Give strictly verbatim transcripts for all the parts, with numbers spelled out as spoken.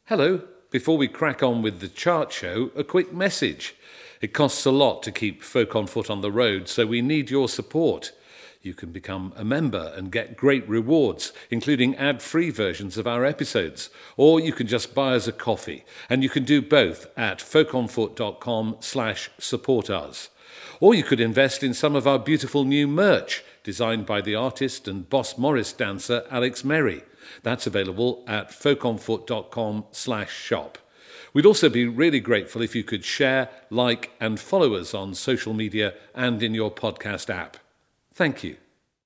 Hello. Before we crack on with the chart show, a quick message. It costs a lot to keep Folk on Foot on the road, so we need your support. You can become a member and get great rewards, including ad-free versions of our episodes. Or you can just buy us a coffee, and you can do both at folkonfoot.com slash support us. Or you could invest in some of our beautiful new merch, designed by the artist and Boss Morris dancer Alex Merry. That's available at folkonfoot.com slash shop. We'd also be really grateful if you could share, like, and follow us on social media and in your podcast app. Thank you.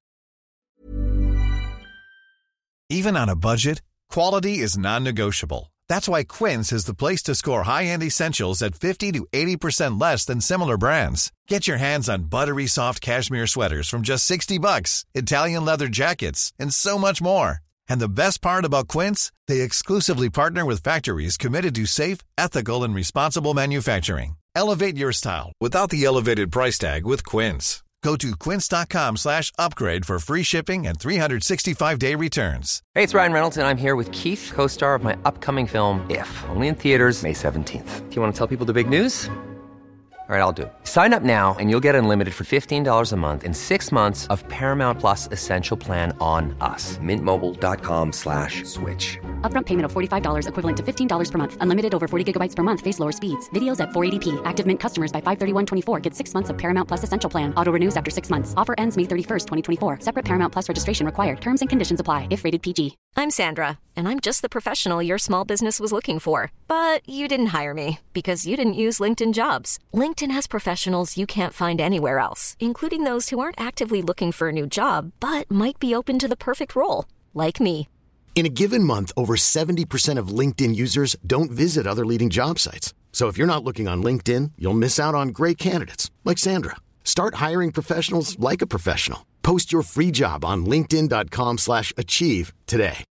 Even on a budget, quality is non-negotiable. That's why Quince is the place to score high-end essentials at fifty to eighty percent less than similar brands. Get your hands on buttery soft cashmere sweaters from just sixty bucks, Italian leather jackets, and so much more. And the best part about Quince, they exclusively partner with factories committed to safe, ethical, and responsible manufacturing. Elevate your style without the elevated price tag with Quince. Go to quince.com slash upgrade for free shipping and three sixty-five day returns. Hey, it's Ryan Reynolds, and I'm here with Keith, co-star of my upcoming film, If, only in theaters May seventeenth. Do you want to tell people the big news? All right, I'll do it. Sign up now and you'll get unlimited for fifteen dollars a month and six months of Paramount Plus Essential Plan on us. Mintmobile.com slash switch. Upfront payment of forty-five dollars equivalent to fifteen dollars per month. Unlimited over forty gigabytes per month. Face lower speeds. Videos at four eighty p. Active Mint customers by five thirty-one twenty-four get six months of Paramount Plus Essential Plan. Auto renews after six months. Offer ends May thirty-first, twenty twenty-four. Separate Paramount Plus registration required. Terms and conditions apply if rated P G. I'm Sandra, and I'm just the professional your small business was looking for. But you didn't hire me because you didn't use LinkedIn Jobs. LinkedIn has professionals you can't find anywhere else, including those who aren't actively looking for a new job, but might be open to the perfect role, like me. In a given month, over seventy percent of LinkedIn users don't visit other leading job sites. So if you're not looking on LinkedIn, you'll miss out on great candidates like Sandra. Start hiring professionals like a professional. Post your free job on linkedin.com slash achieve today.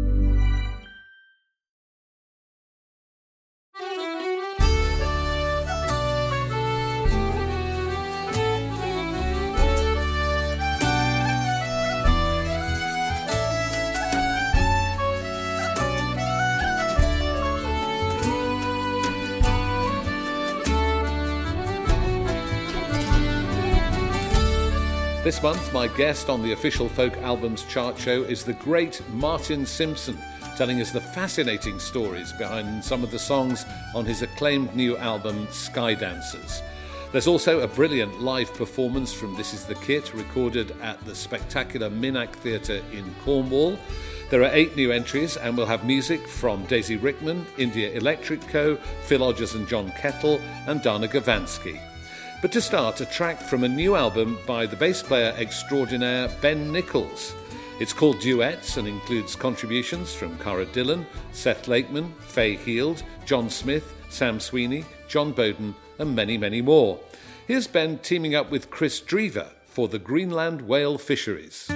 This month, my guest on the official Folk Albums chart show is the great Martin Simpson, telling us the fascinating stories behind some of the songs on his acclaimed new album, Skydancers. There's also a brilliant live performance from This Is the Kit, recorded at the spectacular Minack Theatre in Cornwall. There are eight new entries, and we'll have music from Daisy Rickman, India Electric Co., Phil Odgers and John Kettle, and Dana Gavansky. But to start, a track from a new album by the bass player extraordinaire Ben Nichols. It's called Duets and includes contributions from Cara Dillon, Seth Lakeman, Faye Heald, John Smith, Sam Sweeney, John Bowden, and many, many more. Here's Ben teaming up with Chris Drever for the Greenland whale fisheries.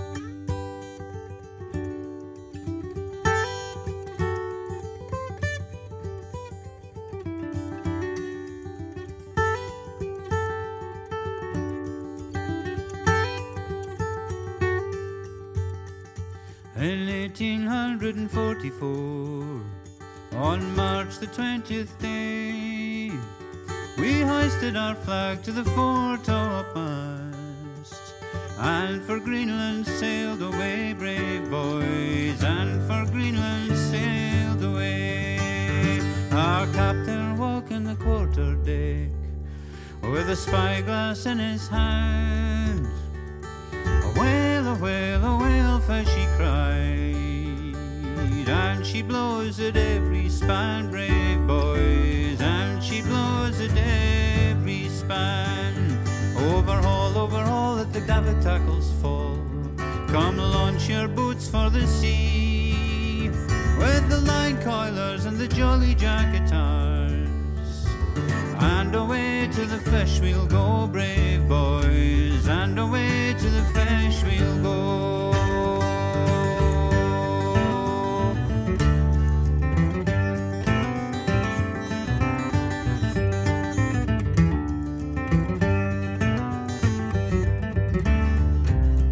In eighteen forty-four, on March the twentieth day, we hoisted our flag to the foretopmast, and for Greenland sailed away, brave boys, and for Greenland sailed away. Our captain walking the quarter-deck with a spyglass in his hand. A whale, a whale, a whalefish, she cried, and she blows at every span, brave boys, and she blows at every span. Overhaul, overhaul, let the davit tackles fall. Come launch your boats for the sea, with the line coilers and the jolly jacketars. And away to the fish we'll go, brave boys, and away to the fish we'll go.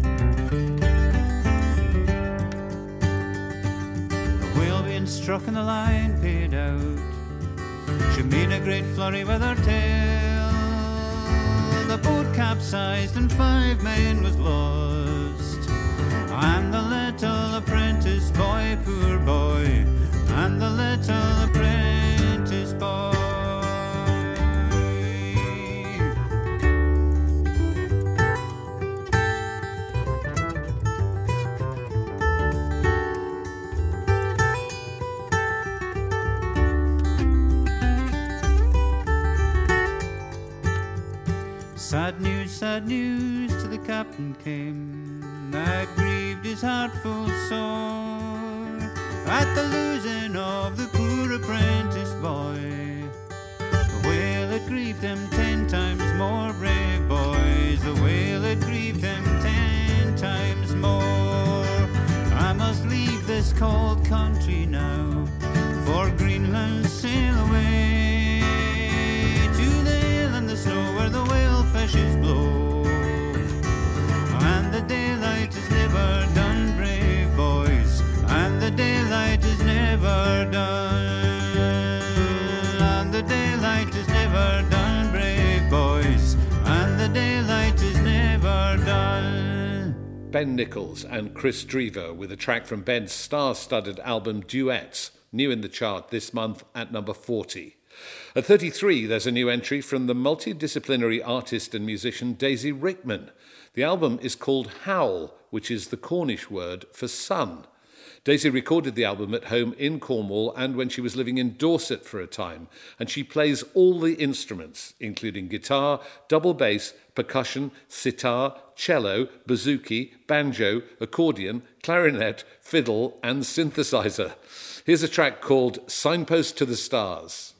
Struck in the fine paid out. She made a great flurry with her tail. The boat capsized and five men was lost. And the little apprentice boy, poor boy, and the little apprentice boy. Sad news, sad news to the captain came, that grieved his heart full sore, at the losing of the poor apprentice boy. The wail it grieved them ten times more, brave boys, the wail it grieved them ten times more. I must leave this cold country now, for Greenland sail away, to the hill and the snow where the whale fishes blow. And the daylight is never done, brave boys, and the daylight is never done. And the daylight is never done, brave boys, and the daylight is never done. Ben Nichols and Chris Drever with a track from Ben's star-studded album Duets, new in the chart this month at number forty. At thirty-three, there's a new entry from the multidisciplinary artist and musician Daisy Rickman. The album is called Howl, which is the Cornish word for sun. Daisy recorded the album at home in Cornwall and when she was living in Dorset for a time, and she plays all the instruments, including guitar, double bass, percussion, sitar, cello, bouzouki, banjo, accordion, clarinet, fiddle, and synthesizer. Here's a track called Signpost to the Stars.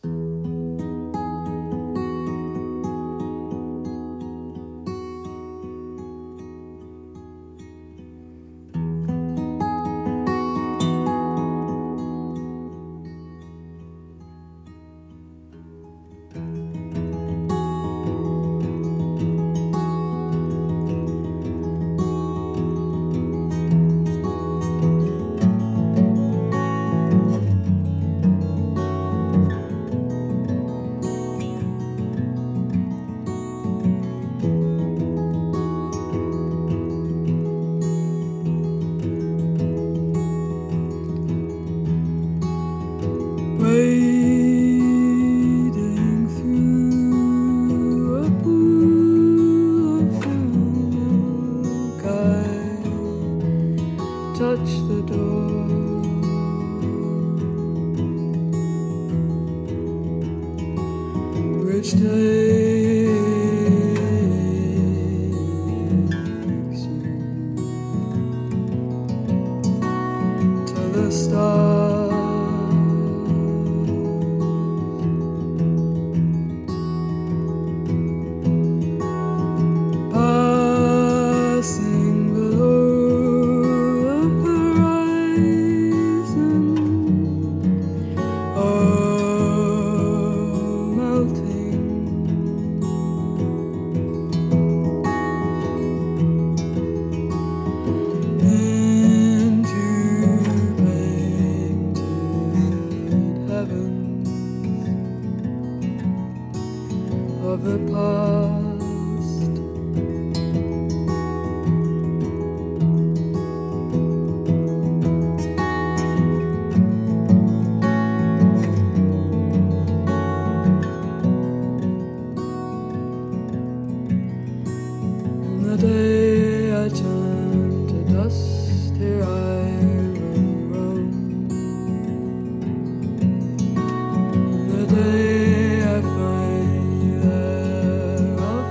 The day I find you there, I'll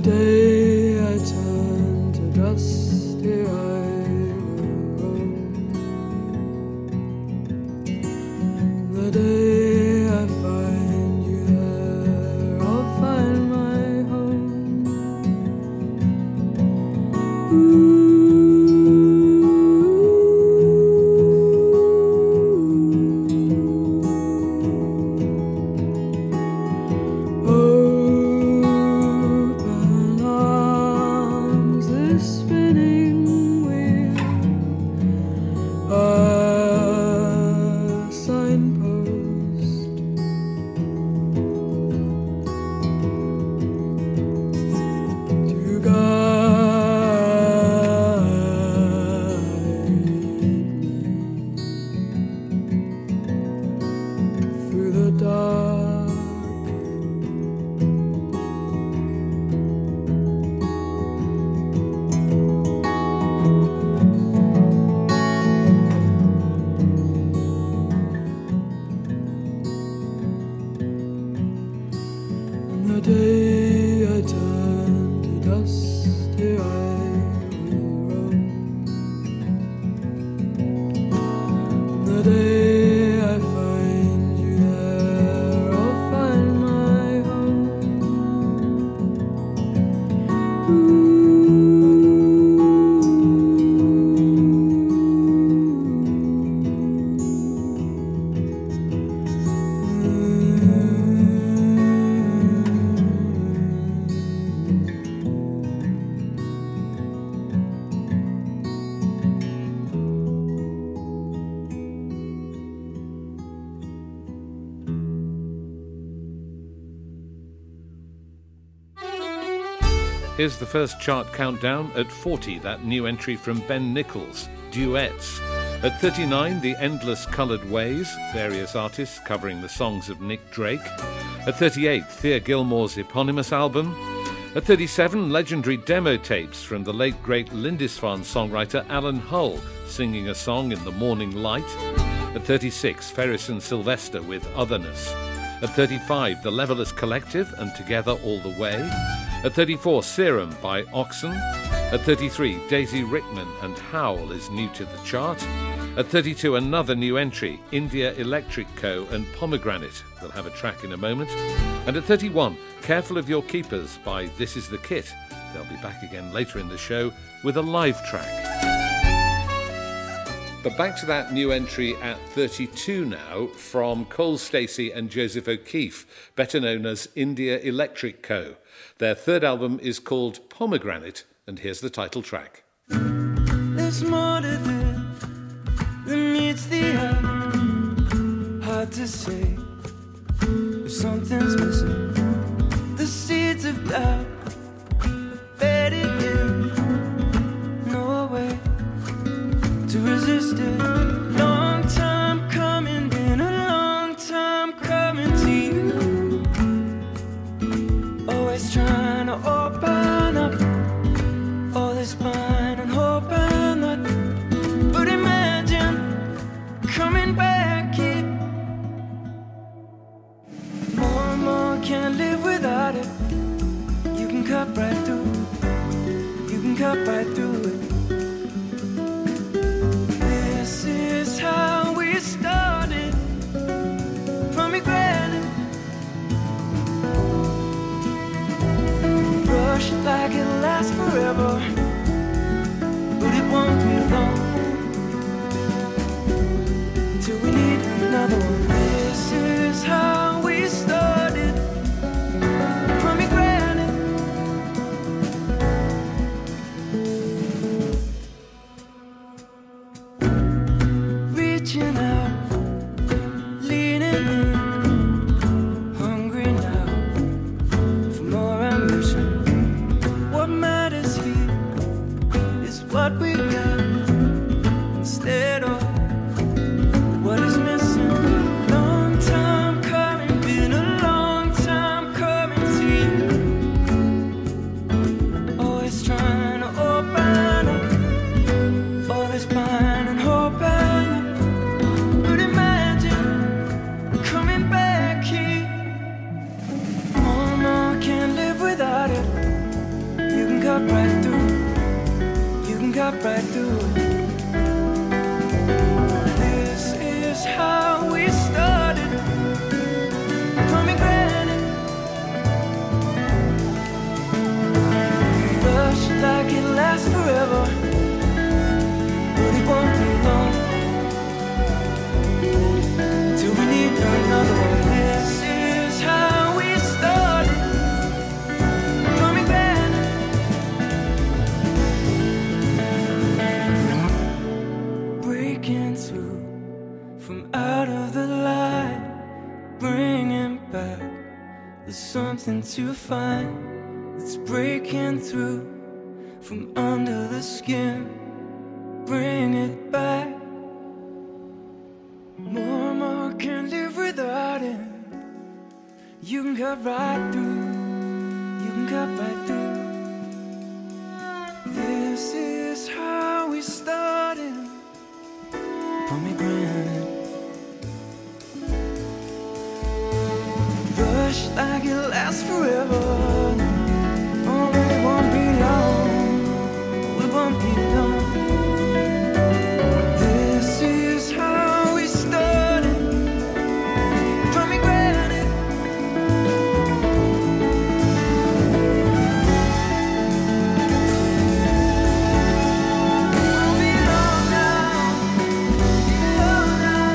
the day I turn to dust, here I will roam. The day I find you there, I'll find my home. Ooh. Here's the first chart countdown at forty, that new entry from Ben Nichols, Duets. At thirty-nine, The Endless Coloured Ways, various artists covering the songs of Nick Drake. At thirty-eight, Thea Gilmore's eponymous album. At thirty-seven, legendary demo tapes from the late great Lindisfarne songwriter Alan Hull, singing a song in the morning light. At thirty-six, Ferris and Sylvester with Otherness. At thirty-five, The Levelers Collective and Together All the Way. At thirty-four, Serum by Oxen. At thirty-three, Daisy Rickman and Howl is new to the chart. At thirty-two, another new entry, India Electric Co. and Pomegranate. We'll have a track in a moment. And at thirty-one, Careful of Your Keepers by This Is the Kit. They'll be back again later in the show with a live track. But back to that new entry at thirty-two now from Cole Stacey and Joseph O'Keefe, better known as India Electric Co. Their third album is called Pomegranate, and here's the title track. There's more to this than meets the eye. Hard to say if something's missing. The seeds of doubt have bedded in. No way to resist it. Long time coming, been a long time coming to you. Always trying to open up all this blind and hoping that. But imagine coming back here. More and more, can't live without it. You can cut right through. You can cut right through it. This is how we started. Pomegranate. Rush like it'll last forever, but it won't be long till we need another one. This is how we started. Pomegranate. Reaching out, leaning in, hungry now for more ambition. What matters here is what we got instead of what is missing. Long time coming, cut right through. You can cut right through. This is how we started. Pomegranate. Rush like it lasts forever, but it won't be long till we need another one. This is how we started. Pomegranate. Breaking through from out of the light, bringing back there's something to find. It's breaking through from under the skin. Bring it back. More and more can't live without it. You can cut right through. You can cut right through. This is how we started. Pomegranate. Rush like it lasts forever. Oh, but it won't be long. Oh, it won't be long. This is how we started. Pomegranate. Won't be long now. Be long now.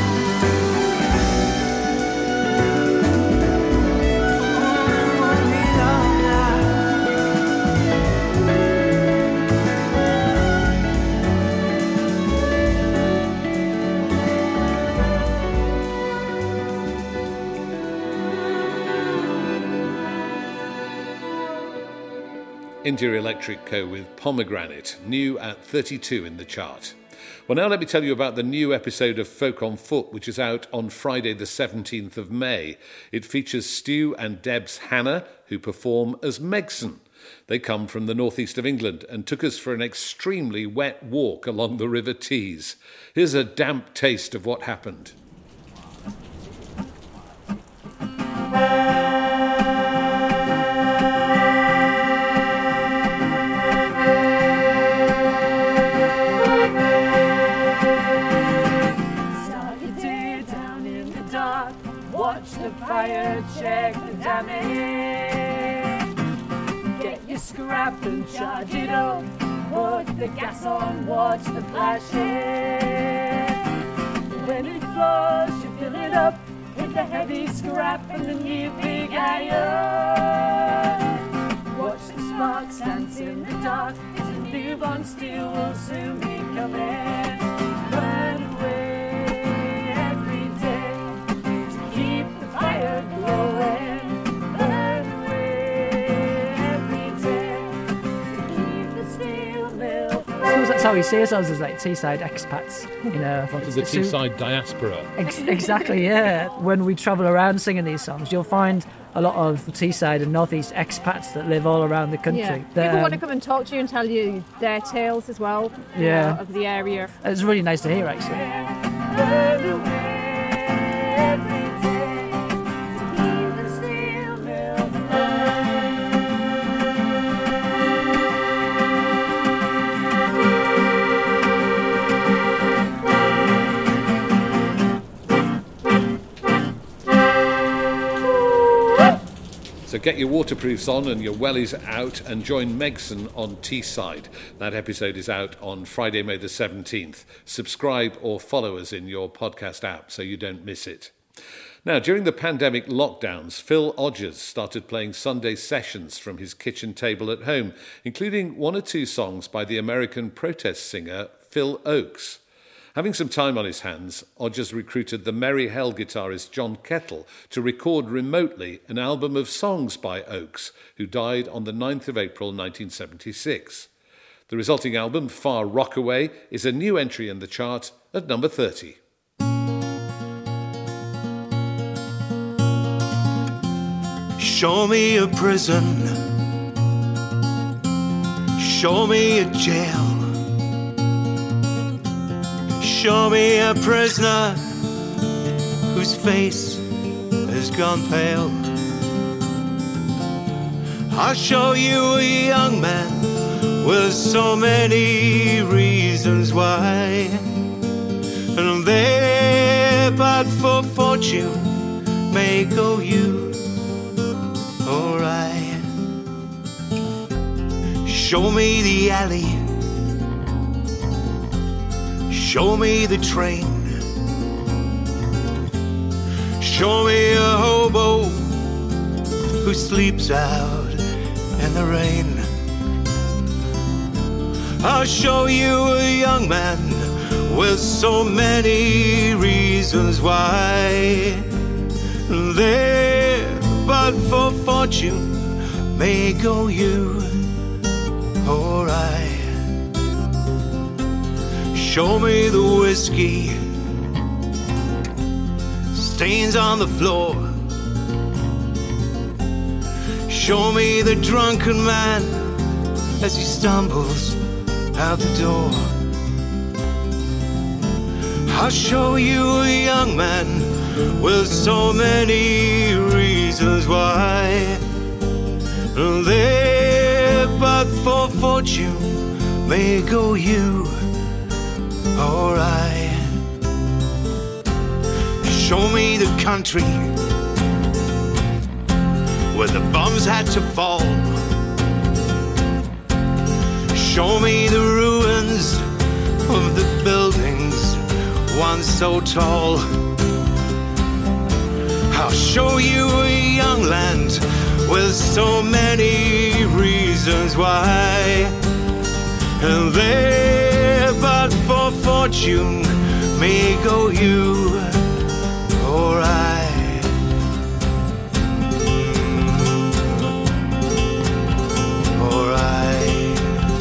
Oh, it won't be long now. India Electric Co. with Pomegranate, new at thirty-two in the chart. Well, now let me tell you about the new episode of Folk on Foot, which is out on Friday the seventeenth of May. It features Stu and Debs Hannah, who perform as Megson. They come from the northeast of England and took us for an extremely wet walk along the River Tees. Here's a damp taste of what happened. Start your day down in the dark. Watch the fire, check the damage. Get your scrap and charge it up. Put the gas on, watch the flashing. When it flows, you fill it up with the heavy scrap and the new big iron. Watch the sparks dance in the dark, 'cause the new Bond steel will soon be coming. Burn away every day to keep the fire glowing. Burn away every day to keep the steel mill flowing. I suppose that's how we see ourselves as like Teesside expats, you know. Part of the Teesside diaspora. Ex- exactly, yeah. When we travel around singing these songs, you'll find a lot of Teesside and northeast expats that live all around the country. Yeah. that, People um, want to come and talk to you and tell you their tales as well. you Yeah. know, of the area. It's really nice to hear, actually. Burn away every day to keep the steel mill So get your waterproofs on and your wellies out and join Megson on Teesside. That episode is out on Friday, May the seventeenth. Subscribe or follow us in your podcast app so you don't miss it. Now, during the pandemic lockdowns, Phil Odgers started playing Sunday sessions from his kitchen table at home, including one or two songs by the American protest singer Phil Oakes. Having some time on his hands, Odgers recruited the Merry Hell guitarist John Kettle to record remotely an album of songs by Oakes, who died on the ninth of April nineteen seventy-six. The resulting album, Far Rockaway, is a new entry in the chart at number thirty. Show me a prison. Show me a jail. Show me a prisoner whose face has gone pale. I'll show you a young man with so many reasons why. And there, but for fortune, may go you alright. Show me the alley, show me the train, show me a hobo who sleeps out in the rain. I'll show you a young man with so many reasons why. There, but for fortune, may go you alright. Show me the whiskey stains on the floor. Show me the drunken man as he stumbles out the door. I'll show you a young man with so many reasons why. There, but for fortune, may go you alright. Show me the country where the bombs had to fall. Show me the ruins of the buildings once so tall. I'll show you a young land with so many reasons why. And there, but for fortune, may go you alright. Alright.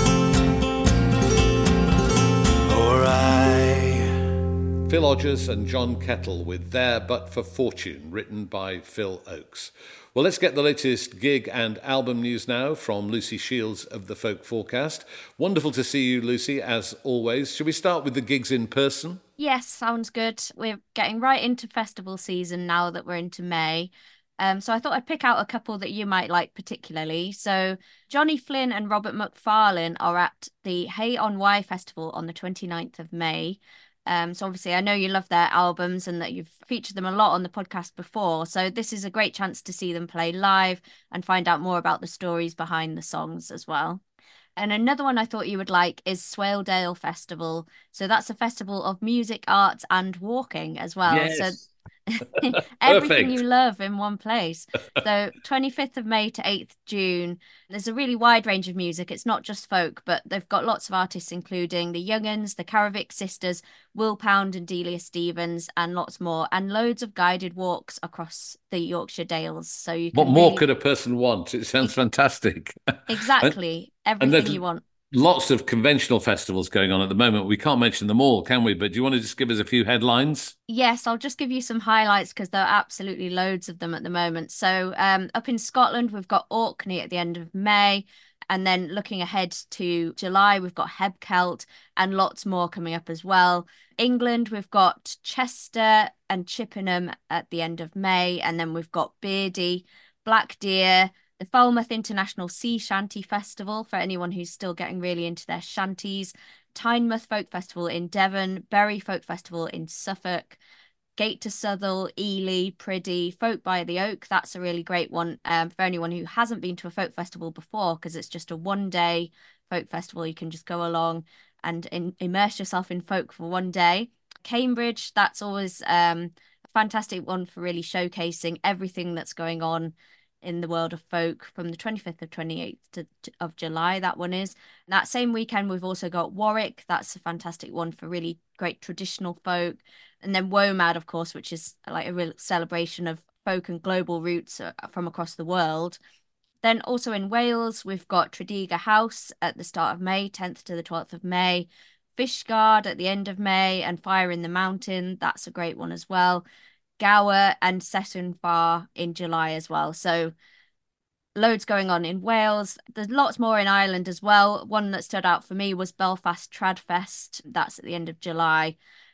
Alright. Phil Odgers and John Kettle with There But For Fortune, written by Phil Oakes. Well, let's get the latest gig and album news now from Lucy Shields of the Folk Forecast. Wonderful to see you, Lucy, as always. Should we start with the gigs in person? Yes, sounds good. We're getting right into festival season now that we're into May. Um, so I thought I'd pick out a couple that you might like particularly. So Johnny Flynn and Robert McFarlane are at the Hay on Wye Festival on the twenty-ninth of May. Um, so obviously I know you love their albums and that you've featured them a lot on the podcast before. So this is a great chance to see them play live and find out more about the stories behind the songs as well. And another one I thought you would like is Swaledale Festival. So that's a festival of music, arts and walking as well. Yes. So everything you love in one place. So twenty-fifth of May to eighth of June. There's a really wide range of music. It's not just folk, but they've got lots of artists, including the Young'uns, the Caravic Sisters, Will Pound and Delia Stevens, and lots more, and loads of guided walks across the Yorkshire Dales. So you can What more really... could a person want? It sounds fantastic. Exactly. and, Everything and you want. Lots of conventional festivals going on at the moment. We can't mention them all, can we? But do you want to just give us a few headlines? Yes, I'll just give you some highlights because there are absolutely loads of them at the moment. So um, up in Scotland, we've got Orkney at the end of May. And then looking ahead to July, we've got Hebcelt and lots more coming up as well. England, we've got Chester and Chippenham at the end of May. And then we've got Beardy, Black Deer, the Falmouth International Sea Shanty Festival for anyone who's still getting really into their shanties, Tynemouth Folk Festival in Devon, Bury Folk Festival in Suffolk, Gate to Southall, Ely, Priddy, Folk by the Oak. That's a really great one um, for anyone who hasn't been to a folk festival before, because it's just a one-day folk festival. You can just go along and in, immerse yourself in folk for one day. Cambridge, that's always um, a fantastic one for really showcasing everything that's going on in the world of folk from the twenty-fifth of twenty-eighth to, to, of July. That one is. That same weekend, we've also got Warwick. That's a fantastic one for really great traditional folk. And then WOMAD, of course, which is like a real celebration of folk and global roots from across the world. Then also in Wales, we've got Tredegar House at the start of May, tenth to the twelfth of May. Fishguard at the end of May, and Fire in the Mountain. That's a great one as well. Gower and Sutton Far in July as well. So loads going on in Wales. There's lots more in Ireland as well. One that stood out for me was Belfast Tradfest. That's at the end of July.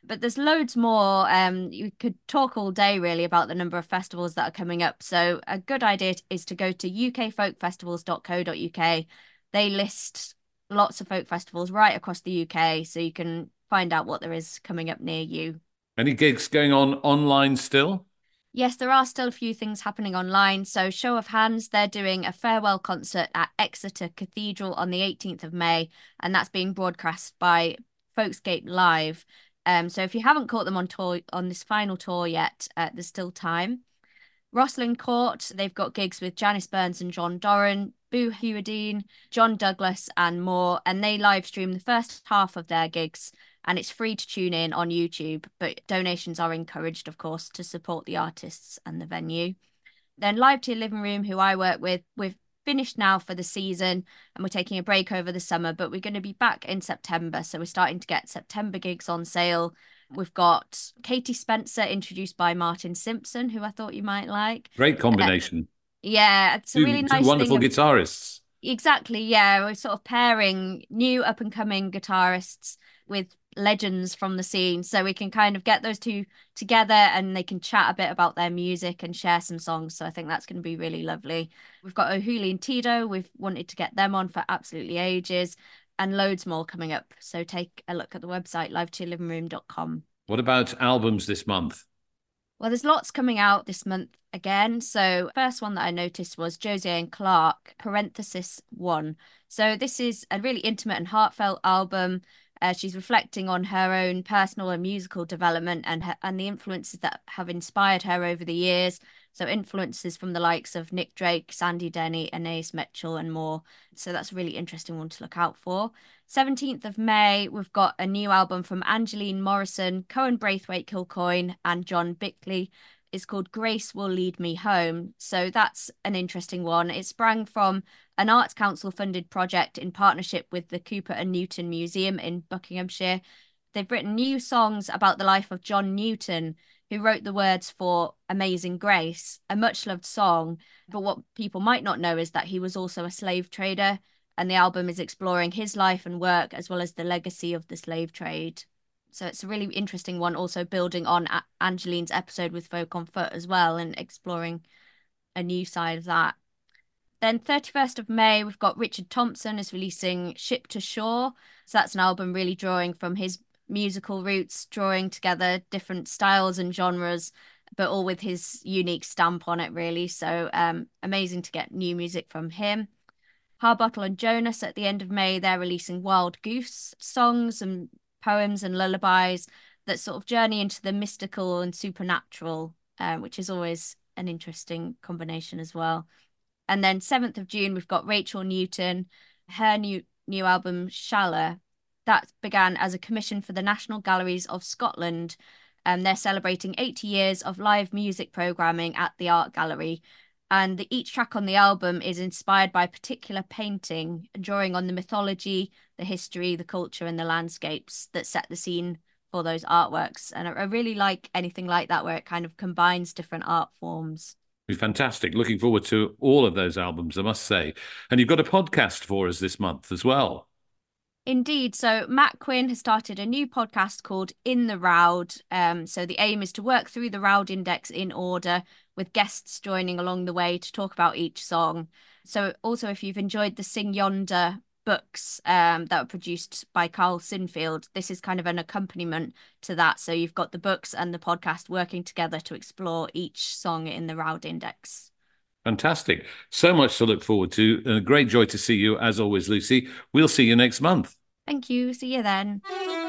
But there's loads more. Um, you could talk all day really about the number of festivals that are coming up. So a good idea is to go to u k folk festivals dot co dot u k. They list lots of folk festivals right across the U K, so you can find out what there is coming up near you. Any gigs going on online still? Yes, there are still a few things happening online. So show of hands, they're doing a farewell concert at Exeter Cathedral on the eighteenth of May, and that's being broadcast by Folkscape Live. Um, so if you haven't caught them on tour on this final tour yet, uh, there's still time. Rosslyn Court, they've got gigs with Janice Burns and John Doran, Boo Hewardine, John Douglas and more, and they live stream the first half of their gigs, and it's free to tune in on YouTube, but donations are encouraged, of course, to support the artists and the venue. Then Live to Your Living Room, who I work with, we've finished now for the season and we're taking a break over the summer, but we're going to be back in September. So we're starting to get September gigs on sale. We've got Katie Spencer, introduced by Martin Simpson, who I thought you might like. Great combination. Uh, yeah, it's a two, really two nice wonderful thing. guitarists. Exactly, yeah. We're sort of pairing new up-and-coming guitarists with legends from the scene, so we can kind of get those two together and they can chat a bit about their music and share some songs. So I think that's going to be really lovely. We've got O'Hooley and Tito. We've wanted to get them on for absolutely ages, and loads more coming up. So take a look at the website, live to your living room dot com. What about albums this month? Well, there's lots coming out this month again. So first one that I noticed was Josie and Clark, parenthesis one. So this is a really intimate and heartfelt album. Uh, she's reflecting on her own personal and musical development and her, and the influences that have inspired her over the years. So influences from the likes of Nick Drake, Sandy Denny, Anais Mitchell and more. So that's a really interesting one to look out for. seventeenth of May, we've got a new album from Angeline Morrison, Cohen Braithwaite Kilcoyne and John Bickley. It's called Grace Will Lead Me Home. So that's an interesting one. It sprang from an Arts Council funded project in partnership with the Cooper and Newton Museum in Buckinghamshire. They've written new songs about the life of John Newton, who wrote the words for Amazing Grace, a much loved song. But what people might not know is that he was also a slave trader, and the album is exploring his life and work as well as the legacy of the slave trade. So it's a really interesting one, also building on a- Angeline's episode with Folk on Foot as well and exploring a new side of that. Then thirty-first of May, we've got Richard Thompson is releasing Ship to Shore. So that's an album really drawing from his musical roots, drawing together different styles and genres, but all with his unique stamp on it, really. So um, amazing to get new music from him. Harbottle and Jonas at the end of May, they're releasing Wild Goose songs and poems and lullabies that sort of journey into the mystical and supernatural, uh, which is always an interesting combination as well. And then seventh of June, we've got Rachel Newton, her new new album, Shala. That began as a commission for the National Galleries of Scotland. And they're celebrating eighty years of live music programming at the Art Gallery. And the, each track on the album is inspired by a particular painting, drawing on the mythology, the history, the culture, and the landscapes that set the scene for those artworks. And I, I really like anything like that, where it kind of combines different art forms. Fantastic. Looking forward to all of those albums, I must say. And you've got a podcast for us this month as well. Indeed. So Matt Quinn has started a new podcast called In the Roud. Um, so the aim is to work through the Roud Index in order, with guests joining along the way to talk about each song. So also, if you've enjoyed the Sing Yonder books um, that were produced by Carl Sinfield, this is kind of an accompaniment to that. So you've got the books and the podcast working together to explore each song in the Roud Index. Fantastic. So much to look forward to. And a great joy to see you, as always, Lucy. We'll see you next month. Thank you. See you then.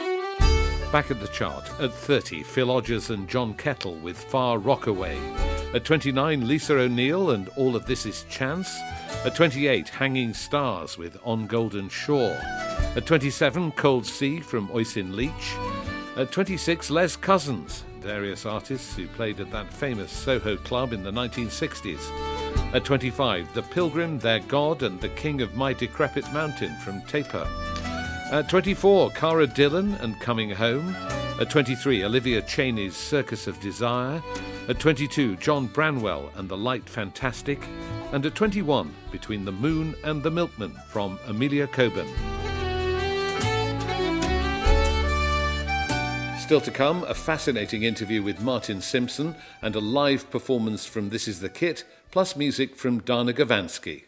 Back at the chart, at thirty, Phil Odgers and John Kettle with Far Rockaway. At twenty-nine, Lisa O'Neill and All of This Is Chance. At twenty-eight, Hanging Stars with On Golden Shore. At twenty-seven, Cold Sea from Oisin Leach. At twenty-six, Les Cousins, various artists who played at that famous Soho club in the nineteen sixties. At twenty-five, The Pilgrim, Their God and the King of My Decrepit Mountain from Taper. At twenty-four, Cara Dillon and Coming Home. At twenty-three, Olivia Cheney's Circus of Desire. At twenty-two, John Branwell and the Light Fantastic. And at twenty-one, Between the Moon and the Milkman from Amelia Coburn. Still to come, a fascinating interview with Martin Simpson and a live performance from This Is the Kit, plus music from Dana Gavansky.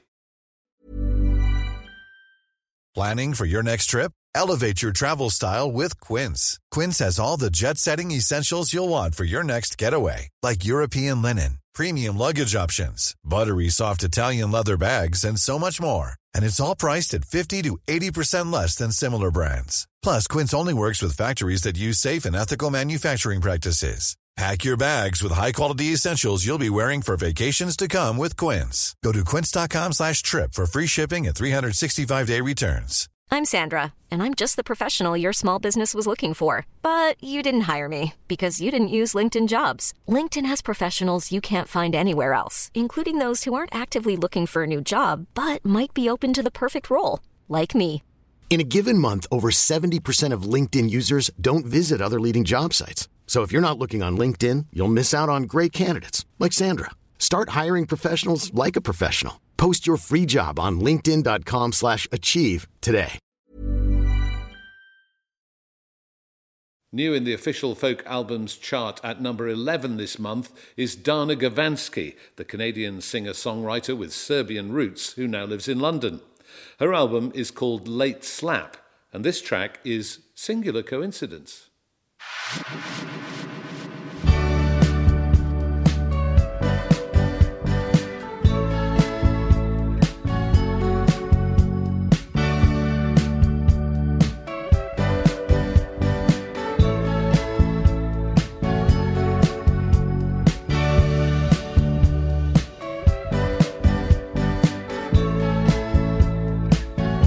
Planning for your next trip? Elevate your travel style with Quince. Quince has all the jet-setting essentials you'll want for your next getaway, like European linen, premium luggage options, buttery soft Italian leather bags, and so much more. And it's all priced at fifty to eighty percent less than similar brands. Plus, Quince only works with factories that use safe and ethical manufacturing practices. Pack your bags with high-quality essentials you'll be wearing for vacations to come with Quince. Go to quince.com slash trip for free shipping and three sixty-five day returns. I'm Sandra, and I'm just the professional your small business was looking for. But you didn't hire me because you didn't use LinkedIn Jobs. LinkedIn has professionals you can't find anywhere else, including those who aren't actively looking for a new job, but might be open to the perfect role, like me. In a given month, over seventy percent of LinkedIn users don't visit other leading job sites. So if you're not looking on LinkedIn, you'll miss out on great candidates like Sandra. Start hiring professionals like a professional. Post your free job on linkedin.com slash achieve today. New in the official folk albums chart at number eleven this month is Dana Gavansky, the Canadian singer-songwriter with Serbian roots who now lives in London. Her album is called Late Slap, and this track is Singular Coincidence.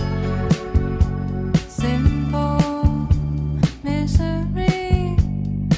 Simple misery.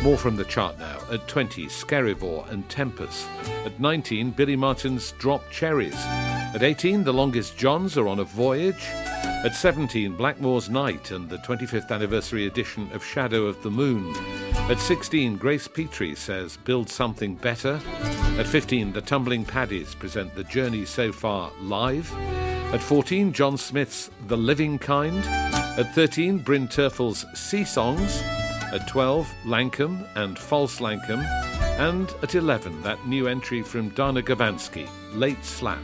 More from the chart now. At twenty, Scarivore and Tempest. At nineteen, Billy Martin's Drop Cherries. At eighteen, The Longest Johns are on a voyage. At seventeen, Blackmore's Night and the twenty-fifth anniversary edition of Shadow of the Moon. At sixteen, Grace Petrie says Build Something Better. At fifteen, the Tumbling Paddies present The Journey So Far live. At fourteen, John Smith's The Living Kind. At thirteen, Bryn Terfell's Sea Songs. At twelve, Lankum and False Lankum. And at eleven, that new entry from Dana Gavansky, Late Slap.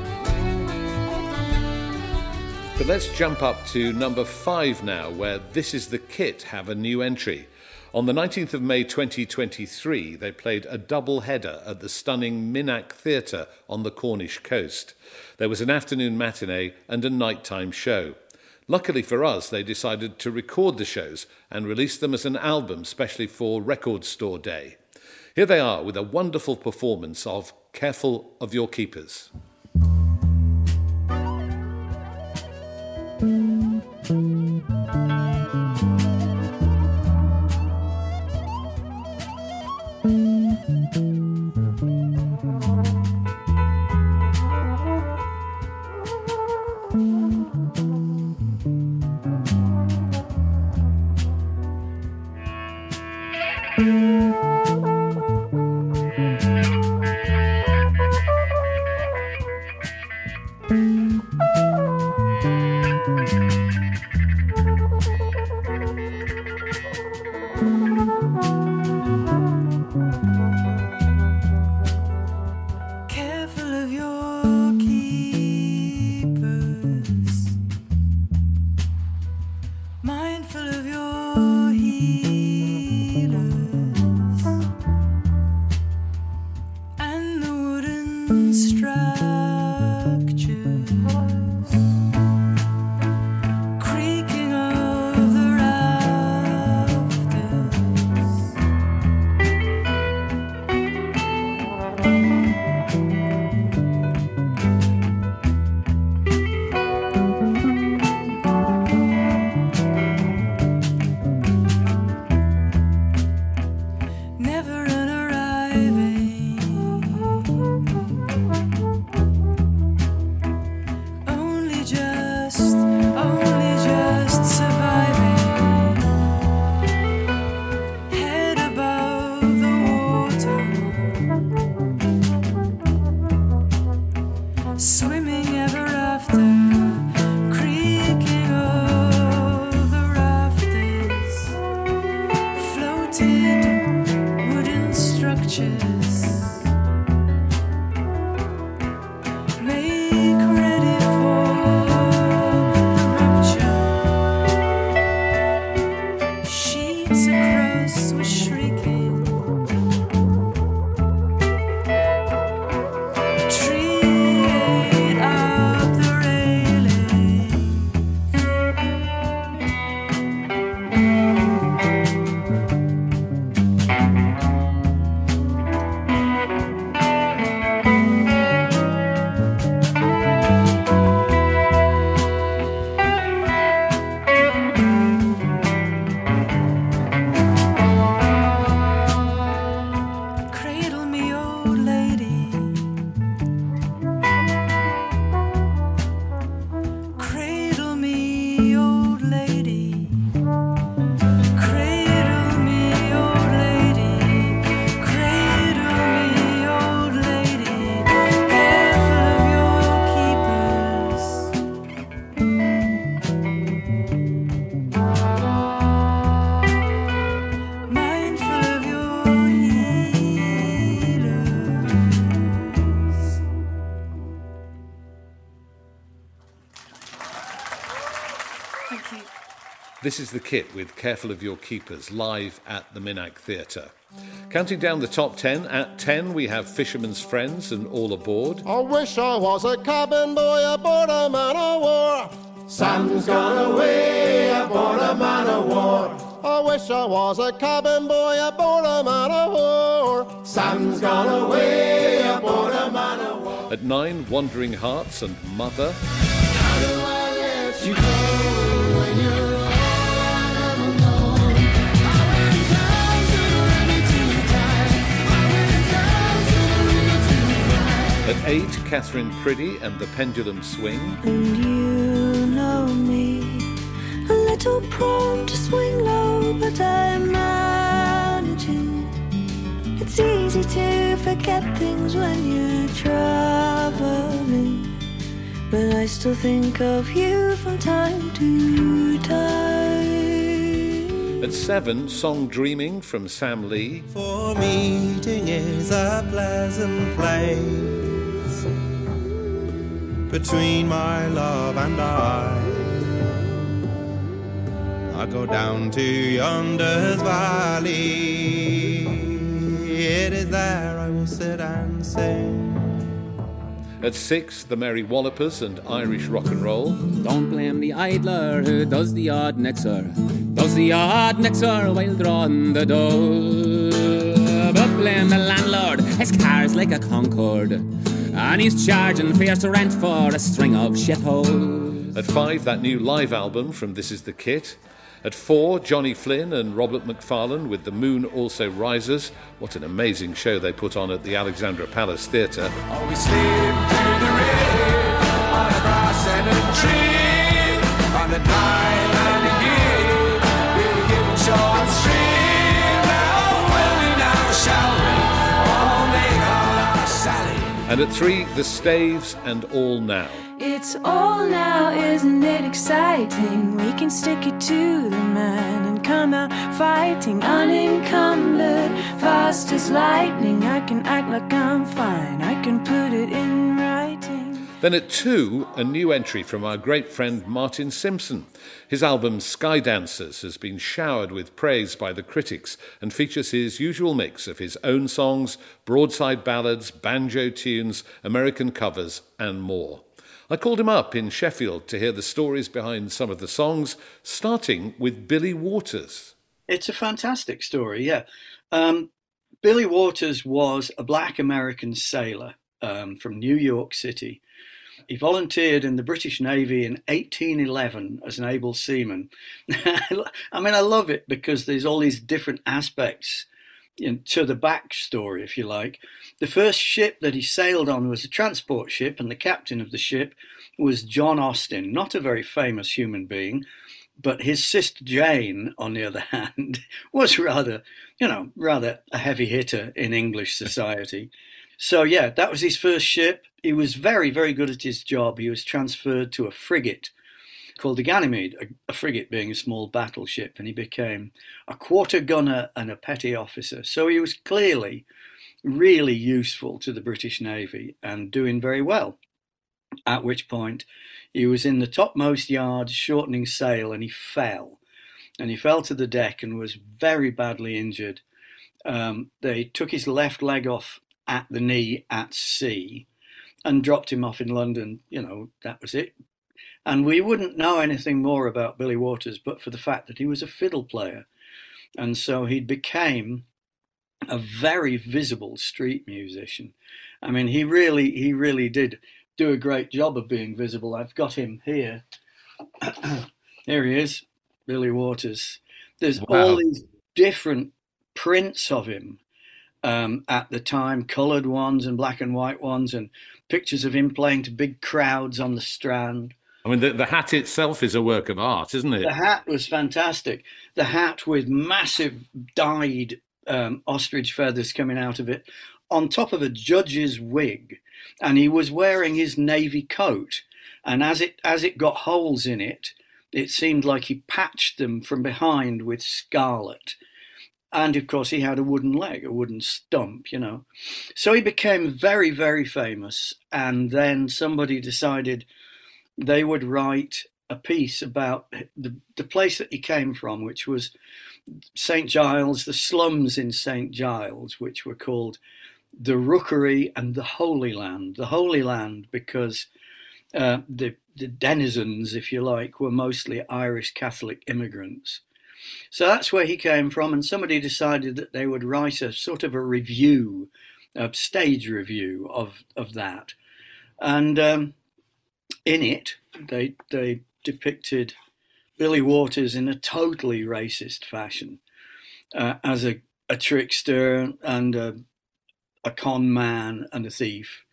But let's jump up to number five now, where This Is the Kit have a new entry. On the nineteenth of May twenty twenty-three, they played a double header at the stunning Minack Theatre on the Cornish coast. There was an afternoon matinee and a nighttime show. Luckily for us, they decided to record the shows and release them as an album, specially for Record Store Day. Here they are with a wonderful performance of Careful of Your Keepers. This is the Kit with Careful of Your Keepers, live at the Minack Theatre. Counting down the top ten, at ten we have Fisherman's Friends and All Aboard. I wish I was a cabin boy aboard a man of war. Sam's gone away aboard a man of war. I wish I was a cabin boy aboard a man of war. Sam's gone away aboard a man of war. At nine, Wandering Hearts and Mother. How do I let you go when you're all alone? I went down to the At eight, Catherine Priddy and the Pendulum Swing. And you know me, a little prone to swing low, but I'm managing. It's easy to forget things when you're traveling, but I still think of you from time to time. At seven, Song Dreaming from Sam Lee. For meeting is a pleasant place between my love and I. I go down to yonder's valley. It is there I will sit and sing. At six, the Merry Wallopers and Irish Rock and Roll. Don't blame the idler who does the odd nixer, does the odd nixer while drawing the dough. But blame the landlord, his car's like a Concorde, and he's charging fierce rent for a string of shitholes. At five, that new live album from This Is the Kit. At four, Johnny Flynn and Robert Macfarlane with The Moon Also Rises. What an amazing show they put on at the Alexandra Palace Theatre. Oh, we slid through the rain on a grass and a tree, on the dial and the gig, we were giving short stream. Now will we, now shall we, all make our Sally. And at three, The Staves and All Now. It's all now, isn't it exciting? We can stick it to the man and come out fighting, unencumbered, fast as lightning. I can act like I'm fine, I can put it in writing. Then at two, a new entry from our great friend Martin Simpson. His album Sky Dancers has been showered with praise by the critics and features his usual mix of his own songs, broadside ballads, banjo tunes, American covers and more. I called him up in Sheffield to hear the stories behind some of the songs, starting with Billy Waters. It's a fantastic story, yeah. Um, Billy Waters was a black American sailor um, from New York City. He volunteered in the British Navy in eighteen eleven as an able seaman. I mean, I love it because there's all these different aspects to the backstory, if you like. The first ship that he sailed on was a transport ship, and the captain of the ship was John Austin, not a very famous human being, but his sister Jane, on the other hand, was rather, you know, rather a heavy hitter in English society. So, yeah, that was his first ship. He was very, very good at his job. He was transferred to a frigate called the Ganymede, a, a frigate being a small battleship, and he became a quarter gunner and a petty officer. So he was clearly really useful to the British Navy and doing very well, at which point he was in the topmost yard shortening sail and he fell. And he fell to the deck and was very badly injured. Um, they took his left leg off at the knee at sea and dropped him off in London. You know, that was it. And we wouldn't know anything more about Billy Waters but for the fact that he was a fiddle player. And so he became a very visible street musician. I mean, he really, he really did do a great job of being visible. I've got him here. Here he is, Billy Waters. There's wow. all these different prints of him um, at the time, coloured ones and black and white ones, and pictures of him playing to big crowds on the Strand. I mean, the, the hat itself is a work of art, isn't it? The hat was fantastic. The hat with massive dyed um, ostrich feathers coming out of it, on top of a judge's wig. And he was wearing his navy coat. And as it as it got holes in it, it seemed like he patched them from behind with scarlet. And, of course, he had a wooden leg, a wooden stump, you know. So he became very, very famous. And then somebody decided they would write a piece about the, the place that he came from, which was Saint Giles, the slums in Saint Giles, which were called the Rookery and the Holy Land. The Holy Land because uh, the, the denizens, if you like, were mostly Irish Catholic immigrants. So that's where he came from, and somebody decided that they would write a sort of a review, a stage review of, of that. And um, in it, they they depicted Billy Waters in a totally racist fashion, uh, as a, a trickster and a, a con man and a thief.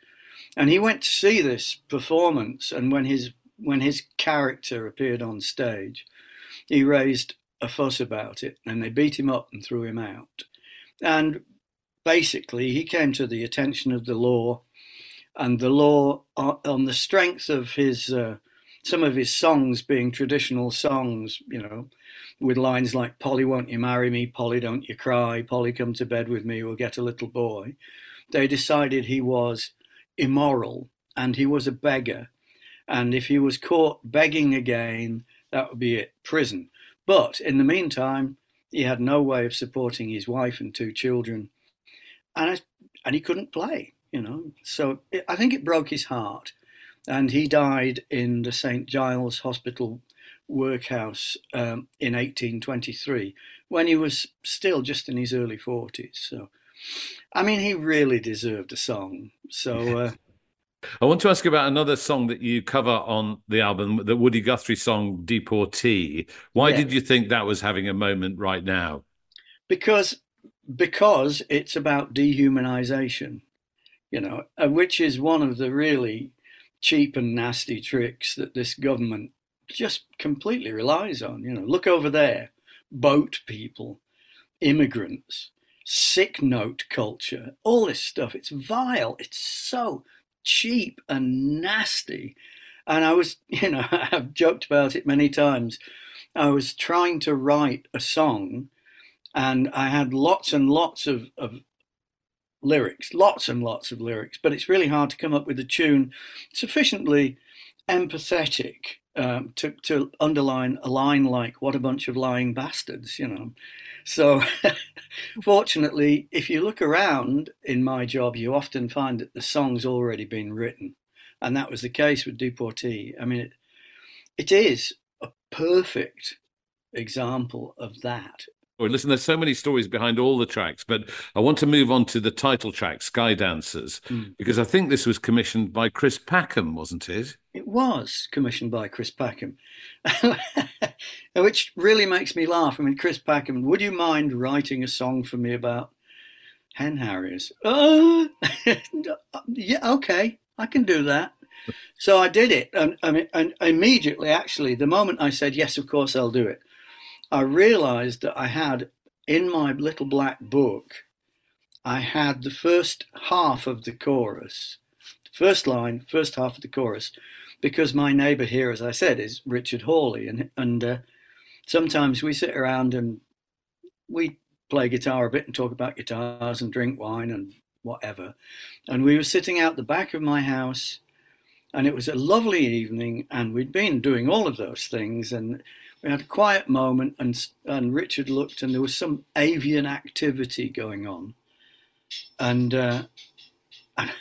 And he went to see this performance, and when his when his character appeared on stage, he raised a fuss about it, and they beat him up and threw him out. And basically, he came to the attention of the law, and the law, on the strength of his uh, some of his songs being traditional songs, you know, with lines like "Polly, won't you marry me? Polly, don't you cry? Polly, come to bed with me, we'll get a little boy." They decided he was immoral and he was a beggar. And if he was caught begging again, that would be it, prison. But in the meantime, he had no way of supporting his wife and two children. And, I, and he couldn't play, you know. So it, I think it broke his heart. And he died in the Saint Giles Hospital workhouse um, in eighteen twenty-three, when he was still just in his early forties. So, I mean, he really deserved a song. So... Uh, I want to ask you about another song that you cover on the album, the Woody Guthrie song, Deportee. Why yeah. did you think that was having a moment right now? Because because it's about dehumanization, you know, which is one of the really cheap and nasty tricks that this government just completely relies on. You know, look over there, boat people, immigrants, sick note culture, all this stuff. It's vile. It's so cheap and nasty. And I was, you know, I've joked about it many times. I was trying to write a song and I had lots and lots of, of lyrics, lots and lots of lyrics, but it's really hard to come up with a tune sufficiently empathetic um, to, to underline a line like, "What a bunch of lying bastards," you know. So fortunately, if you look around in my job, you often find that the song's already been written. And that was the case with Deportee. I mean, it, it is a perfect example of that. Well, listen, there's so many stories behind all the tracks, but I want to move on to the title track, Sky Dancers, mm. because I think this was commissioned by Chris Packham, wasn't it? It was commissioned by Chris Packham, which really makes me laugh. I mean, Chris Packham, would you mind writing a song for me about hen harriers? Uh, yeah, okay, I can do that. So I did it, and, I mean, and immediately, actually, the moment I said, yes, of course, I'll do it, I realized that I had, in my little black book, I had the first half of the chorus, first line, first half of the chorus, because my neighbour here, as I said, is Richard Hawley. And, and uh, sometimes we sit around and we play guitar a bit and talk about guitars and drink wine and whatever. And we were sitting out the back of my house, and it was a lovely evening, and we'd been doing all of those things, and we had a quiet moment, and and Richard looked, and there was some avian activity going on. And, uh, and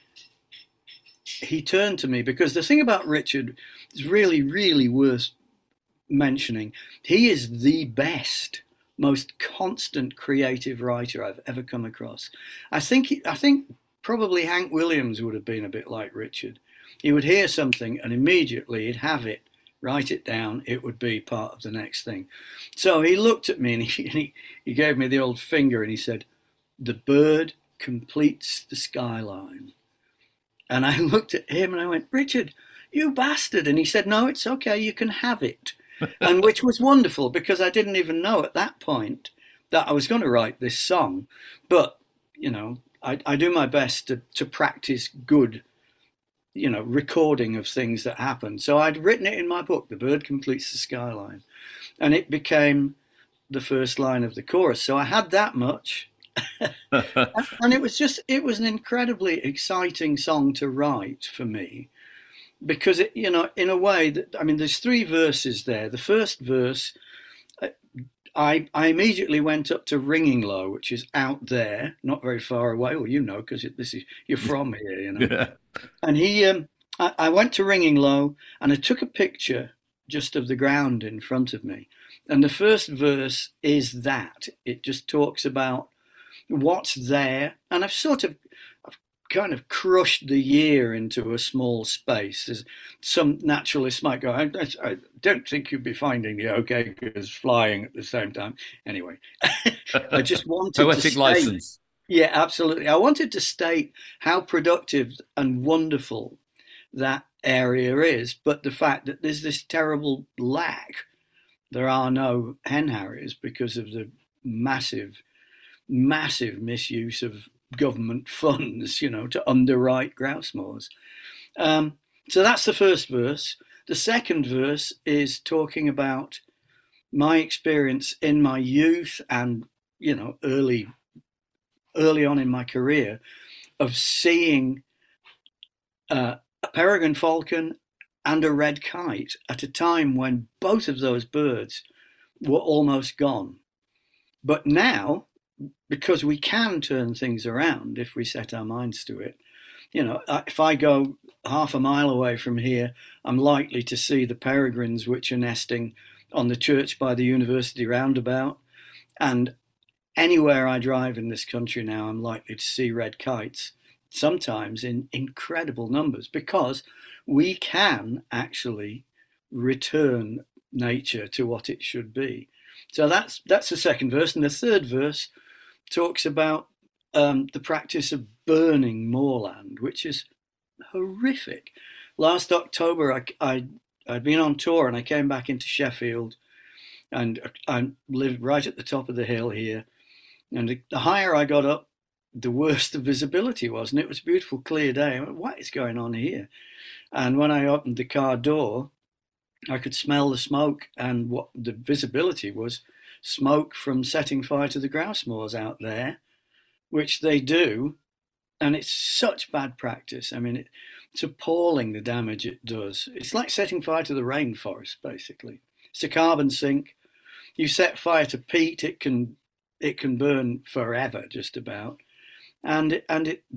he turned to me, because the thing about Richard is really, really worth mentioning. He is the best, most constant creative writer I've ever come across. I think, he, I think probably Hank Williams would have been a bit like Richard. He would hear something and immediately he'd have it, write it down, it would be part of the next thing. So he looked at me and he, he, he gave me the old finger and he said, "The bird completes the skyline." And I looked at him and I went, "Richard, you bastard." And he said, "No, it's okay, you can have it." And which was wonderful, because I didn't even know at that point that I was going to write this song. But, you know, I, I do my best to, to practice good, you know, recording of things that happen. So I'd written it in my book, "The bird completes the skyline." And it became the first line of the chorus. So I had that much. And it was just, it was an incredibly exciting song to write for me. Because, it, you know, in a way, that I mean, there's three verses there. The first verse, I, I immediately went up to Ringing Low, which is out there, not very far away. Well, you know, because this is, you're from here, you know. Yeah. And he, um, I, I went to Ringing Low and I took a picture just of the ground in front of me. And the first verse is that. It just talks about what's there. And I've sort of, I've kind of crushed the year into a small space. As some naturalists might go, I, I don't think you'd be finding the Okegas flying at the same time. Anyway, I just wanted poetic to stay, license. Yeah, absolutely. I wanted to state how productive and wonderful that area is, but the fact that there's this terrible lack. There are no hen harriers because of the massive, massive misuse of government funds, you know, to underwrite grouse moors. Um, so that's the first verse. The second verse is talking about my experience in my youth and, you know, early early on in my career of seeing uh, a peregrine falcon and a red kite at a time when both of those birds were almost gone. But now, because we can turn things around if we set our minds to it, you know, if I go half a mile away from here, I'm likely to see the peregrines which are nesting on the Church by the University roundabout. And anywhere I drive in this country now, I'm likely to see red kites, sometimes in incredible numbers, because we can actually return nature to what it should be. So that's that's the second verse. And the third verse talks about um, the practice of burning moorland, which is horrific. Last October, I, I, I'd been on tour and I came back into Sheffield, and I lived right at the top of the hill here. And the higher I got up, the worse the visibility was. And it was a beautiful, clear day. I went, what is going on here? And when I opened the car door, I could smell the smoke, and what the visibility was smoke from setting fire to the grouse moors out there, which they do. And it's such bad practice. I mean, it, it's appalling the damage it does. It's like setting fire to the rainforest, basically. It's a carbon sink. You set fire to peat, it can it can burn forever, just about. And, and it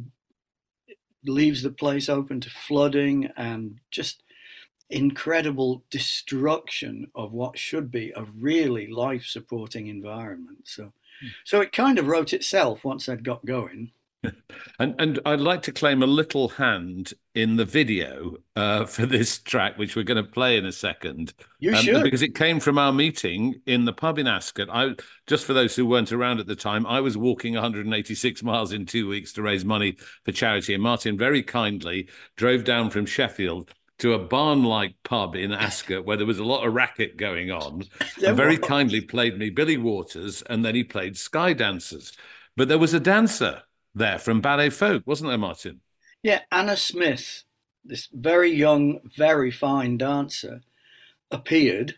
leaves the place open to flooding and just incredible destruction of what should be a really life-supporting environment. So, mm. so it kind of wrote itself once I'd got going. And and I'd like to claim a little hand in the video uh, for this track, which we're going to play in a second. You um, should. Because it came from our meeting in the pub in Ascot. I, just for those who weren't around at the time, I was walking one hundred eighty-six miles in two weeks to raise money for charity. And Martin very kindly drove down from Sheffield to a barn-like pub in Ascot where there was a lot of racket going on, and very kindly played me Billy Waters, and then he played Sky Dancers. But there was a dancer there from Ballet Folk, wasn't there, Martin? Yeah, Anna Smith, this very young, very fine dancer, appeared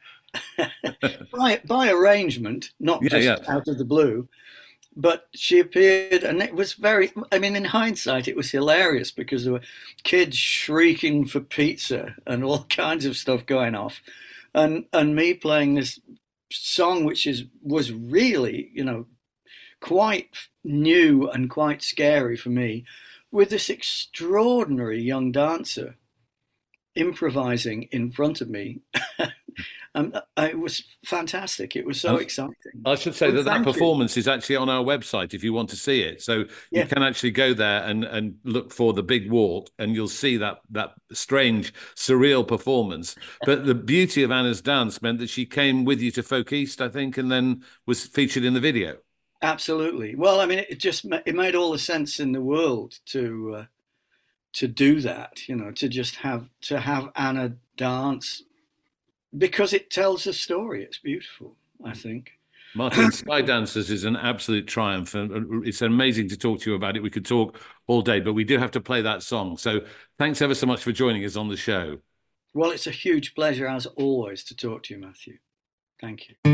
by, by arrangement, not yeah, just yeah. out of the blue, but she appeared, and it was very, I mean, in hindsight, it was hilarious because there were kids shrieking for pizza and all kinds of stuff going off, and and me playing this song, which is was really, you know, quite new and quite scary for me, with this extraordinary young dancer improvising in front of me. um, it was fantastic. It was so exciting. I should say well, that that performance you. is actually on our website if you want to see it. So yeah. you can actually go there and, and look for The Big Walk, and you'll see that that strange, surreal performance. But the beauty of Anna's dance meant that she came with you to Folk East, I think, and then was featured in the video. Absolutely. Well, I mean, it just it made all the sense in the world to uh, to do that. You know, to just have to have Anna dance, because it tells a story. It's beautiful, I think. Martin, Sky Dancers is an absolute triumph, and it's amazing to talk to you about it. We could talk all day, but we do have to play that song. So thanks ever so much for joining us on the show. Well, it's a huge pleasure, as always, to talk to you, Matthew. Thank you.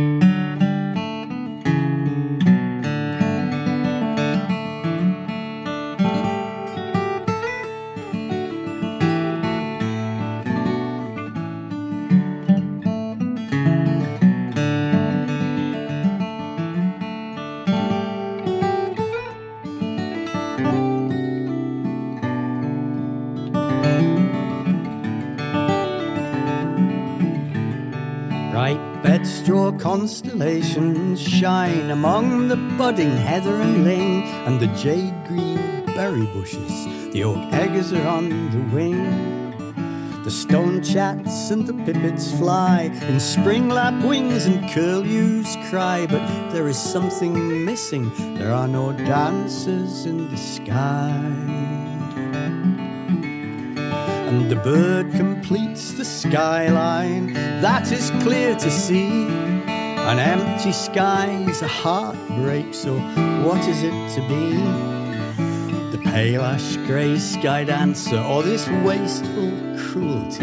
Bedstraw constellations shine among the budding heather and ling, and the jade green berry bushes, the oak eggers are on the wing. The stone chats and the pipits fly in spring lapwings and curlews cry, but there is something missing. There are no dancers in the sky. And the bird completes the skyline, that is clear to see. An empty sky is a heartbreak, so what is it to be? The pale ash grey sky dancer, or this wasteful cruelty?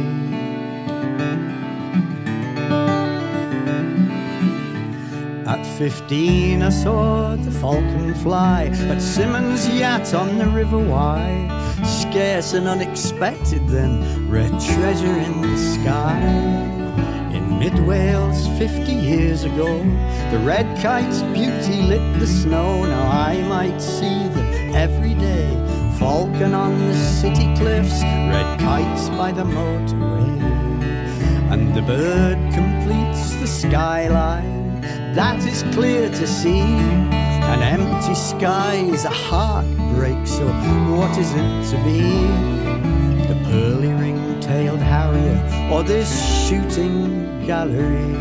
At fifteen I saw the falcon fly at Simmons' yacht on the River Wye. Scarce and unexpected then, rare treasure in the sky. In mid-Wales fifty years ago, the red kite's beauty lit the snow. Now I might see them every day, falcon on the city cliffs, red kites by the motorway. And the bird completes the skyline, that is clear to see. An empty sky is a heartbreak, so what is it to be? The pearly ring-tailed harrier, or this shooting gallery?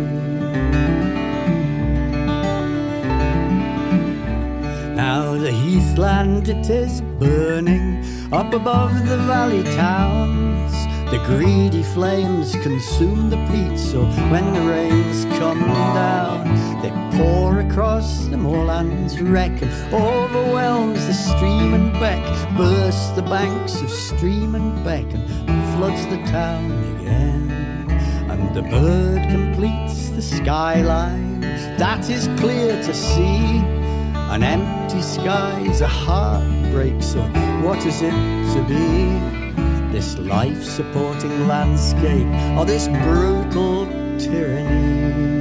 Now the heathland it is burning up above the valley towns. The greedy flames consume the peat, so when the rains come down, they pour across the moorlands wreck and overwhelms the stream and beck, bursts the banks of stream and beck and floods the town again. And the bird completes the skyline, that is clear to see. An empty sky is a heartbreak, so what is it to be? This life-supporting landscape, or this brutal tyranny?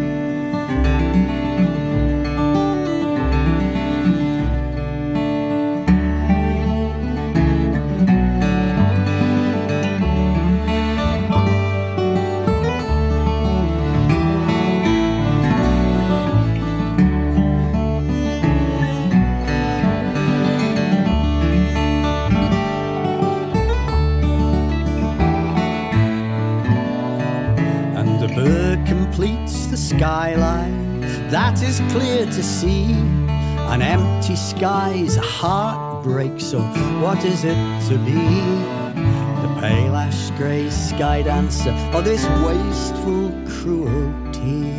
Skyline, that is clear to see. An empty sky is a heartbreak, so what is it to be? The pale ash grey sky dancer, or this wasteful cruelty?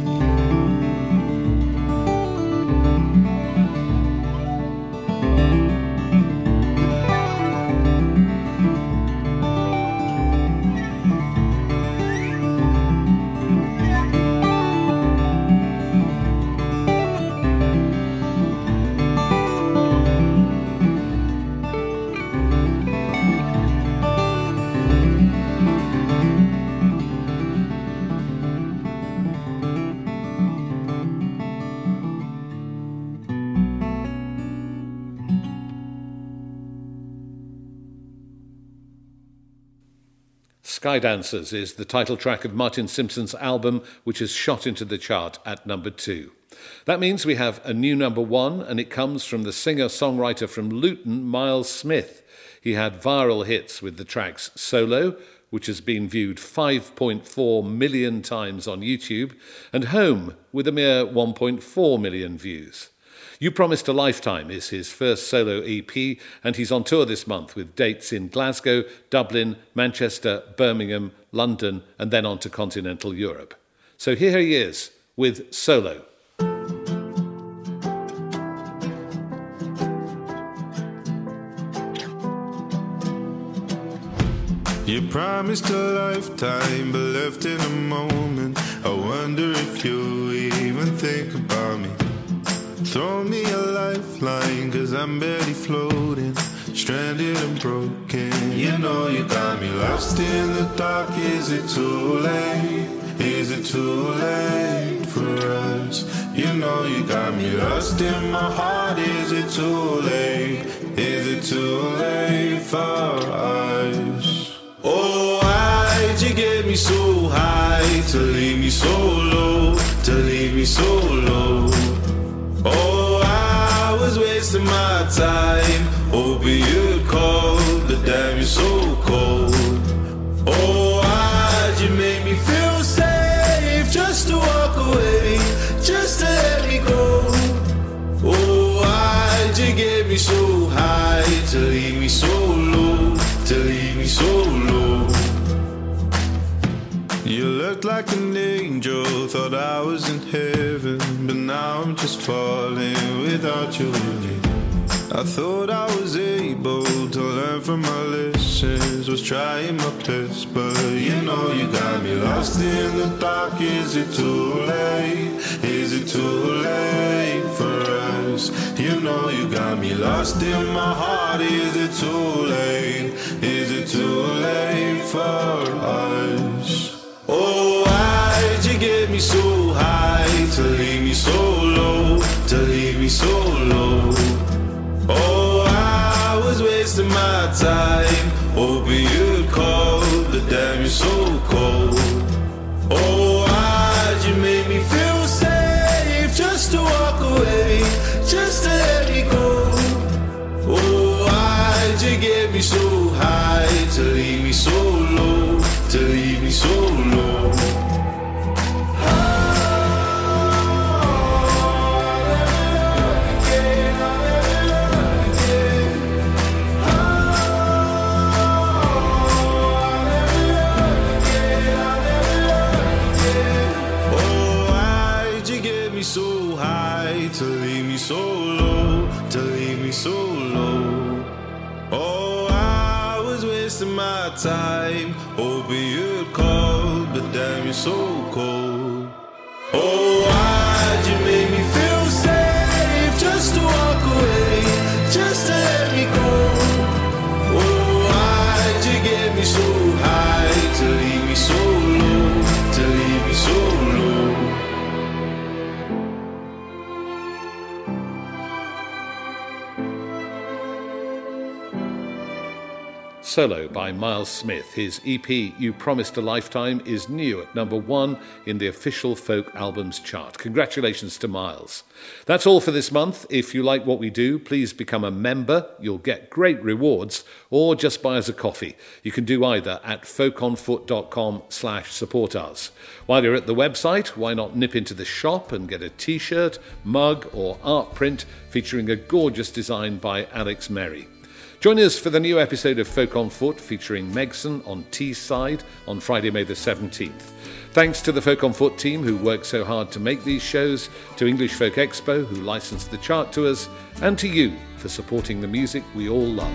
Sky Dancers is the title track of Martin Simpson's album, which has shot into the chart at number two. That means we have a new number one, and it comes from the singer-songwriter from Luton, Miles Smith. He had viral hits with the tracks Solo, which has been viewed five point four million times on YouTube, and Home, with a mere one point four million views. You Promised a Lifetime is his first solo E P, and he's on tour this month with dates in Glasgow, Dublin, Manchester, Birmingham, London, and then on to continental Europe. So here he is with Solo. You promised a lifetime, but left in a moment. I wonder if you even think about me. Throw me a lifeline, cause I'm barely floating, stranded and broken. You know you got me lost in the dark. Is it too late? Is it too late for us? You know you got me lost in my heart. Is it too late? Is it too late for us? Oh, why'd you get me so high to leave me so low, to leave me so low? Oh, I was wasting my time, hoping you'd call, but damn, you're so cold. like an angel, thought I was in heaven, but now I'm just falling without you in it. I thought I was able to learn from my lessons, was trying my best, but you know you got me lost in the dark. Is it too late? Is it too late for us? You know you got me lost in my heart. Is it too late? Is it too late for us? Oh, why'd you get me so high to leave me so low, to leave me so low? Oh, I was wasting my time, hoping you'd call, but damn, you're so cold. Oh, why'd you make me feel safe, just to walk away, just to let me go? Oh, why'd you get me so high, to leave me so low, to leave me so low? So high to leave me so low, to leave me so low. Oh, I was wasting my time, hoping you'd call, but damn, you're so cold. Oh, why'd you make me feel safe, just to walk away, just to let me go? Oh, why'd you get me so high, to leave me so low, to leave me so low? Solo by Miles Smith. His E P, You Promised a Lifetime, is new at number one in the official folk albums chart. Congratulations to Miles. That's all for this month. If you like what we do, please become a member. You'll get great rewards, or just buy us a coffee. You can do either at folkonfoot.com slash support us. While you're at the website, why not nip into the shop and get a t-shirt, mug, or art print featuring a gorgeous design by Alex Merry. Join us for the new episode of Folk on Foot featuring Megson on Teesside on Friday, May the seventeenth. Thanks to the Folk on Foot team who work so hard to make these shows, to English Folk Expo who licensed the chart to us, and to you for supporting the music we all love.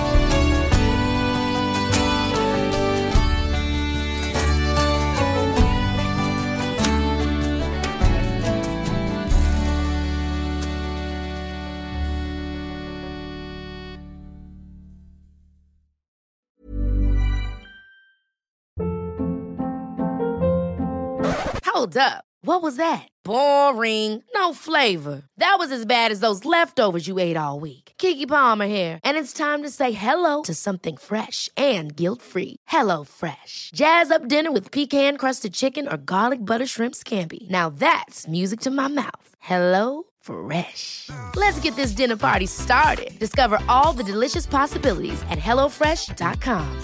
Hold up. What was that? Boring. No flavor. That was as bad as those leftovers you ate all week. Keke Palmer here, and it's time to say hello to something fresh and guilt-free. Hello Fresh. Jazz up dinner with pecan-crusted chicken or garlic butter shrimp scampi. Now that's music to my mouth. Hello Fresh. Let's get this dinner party started. Discover all the delicious possibilities at hello fresh dot com.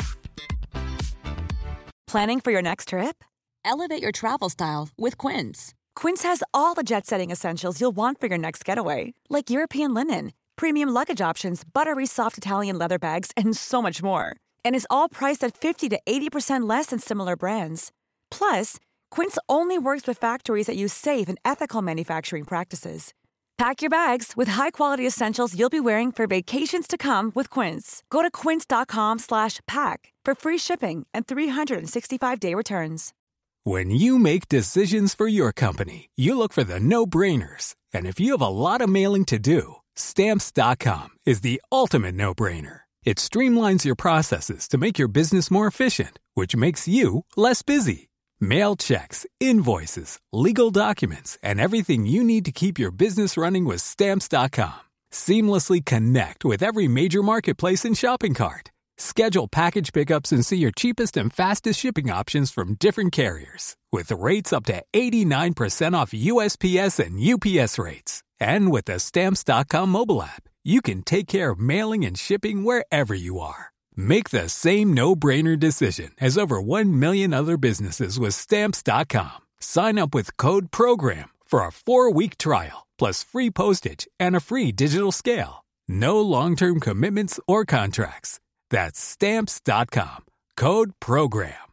Planning for your next trip? Elevate your travel style with Quince. Quince has all the jet-setting essentials you'll want for your next getaway, like European linen, premium luggage options, buttery soft Italian leather bags, and so much more. And is all priced at fifty to eighty percent less than similar brands. Plus, Quince only works with factories that use safe and ethical manufacturing practices. Pack your bags with high-quality essentials you'll be wearing for vacations to come with Quince. Go to quince.com slash pack for free shipping and three sixty-five day returns. When you make decisions for your company, you look for the no-brainers. And if you have a lot of mailing to do, Stamps dot com is the ultimate no-brainer. It streamlines your processes to make your business more efficient, which makes you less busy. Mail checks, invoices, legal documents, and everything you need to keep your business running with Stamps dot com. Seamlessly connect with every major marketplace and shopping cart. Schedule package pickups and see your cheapest and fastest shipping options from different carriers, with rates up to eighty-nine percent off U S P S and U P S rates. And with the Stamps dot com mobile app, you can take care of mailing and shipping wherever you are. Make the same no-brainer decision as over one million other businesses with Stamps dot com. Sign up with code PROGRAM for a four-week trial, plus free postage and a free digital scale. No long-term commitments or contracts. That's Stamps dot com. Code PROGRAM.